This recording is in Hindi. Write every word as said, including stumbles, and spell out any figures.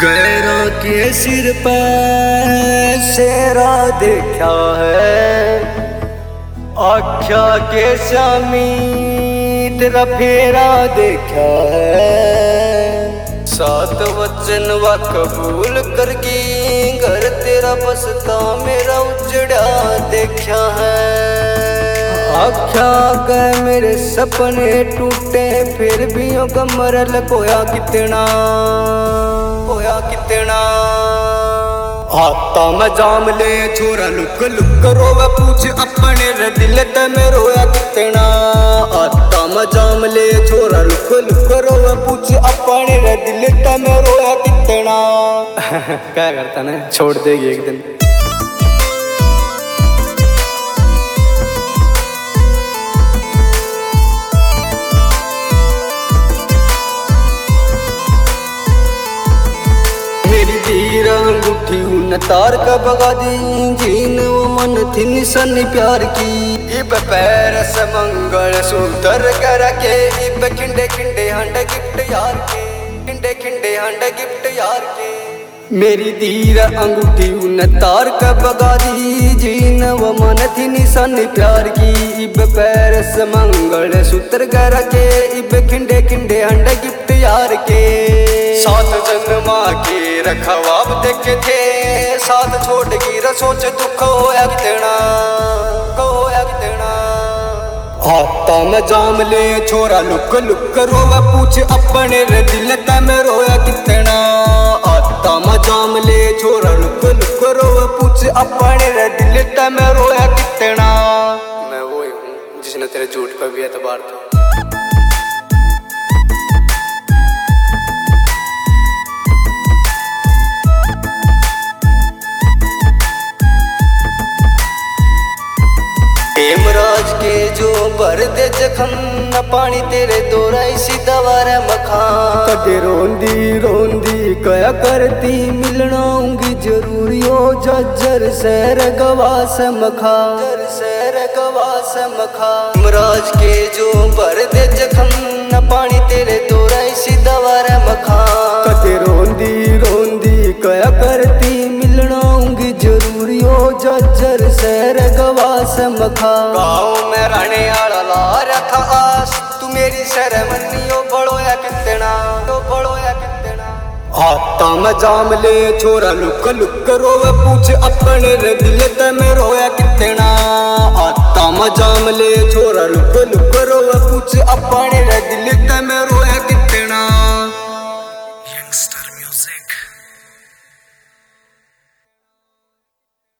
गैरों के सिर पर शेरा देखा है, आख्या के श्यामी तेरा फेरा देखा है। सात वचन व कबूल करके घर तेरा बसता मेरा उजड़ा देखा है। आख्या कर मेरे सपने टूटे फिर भी ओ कमर लकोया कितना कोया कितना। आता मैं जाम ले छोरा लुक लुक रोवे पूछ अपने रे दिल ते में रोया कितना। आता मैं जाम ले छोरा लुक लुक रोवे पूछ अपने रे दिल ते में रोया कितना। क्या करता ना छोड़ देगी एक दिन। मेरी धीर अंगूठी उन तार का बगा दी जीन वो मन थी निशानी प्यार की। इब पैर से मंगल सूत्र कर के इब खिंडे खिंडे हंड गिफ्ट यार के खिंडे खिंडे हंड गिफ्ट यार के। मेरी धीर अंगूठी उन तार का बगा दी जीन वो मन थी निशानी प्यार की। इब पैर से मंगल सूत्र कर के इब खिंडे खिंडे हंड गिफ्ट यार के। साथ जन्मा के रखवाब देखे थे साथ छोड़ की रसोच दुख होया कितना होया कितना। आता मैं जाम ले छोरा लुक लुक रोवा पूछ अपने रे दिल ते में रोया कितना। आता मैं जाम ले छोरा लुक लुक रोवा पूछ अपने रे दिल ते में रोया कितना। मैं वो ही हूँ जिसने तेरे झूठ पर भी एतबार था। हेमराज के जो भर दे जखम न पानी तेरे दोरा इसी दवारा मखान। कदे रोंदी रोंदी कया करती मिलना होंगी जरूरी हो जज्जर सैर गवा से मखा जर सैर गवा से मखा। हेमराज के जो भर दे जखम न पानी तेरे दोरा इसी दवारा मखान। कदे रोंदी रोंदी कया करती मिलना होंगी जरूरी हो जज्जर सैर गवा से मखा। गाँव में रहने आला लार था आस तू मेरी शर्मनियो बड़ोया कितना तो बड़ोया कितना। आता मैं जाम ले छोरा लुक लुक रोवे पूछ अपने रे दिल ते में रोया कितना। आता मैं जाम ले छोरा लुक लुक रोवे पूछ अपने रे दिल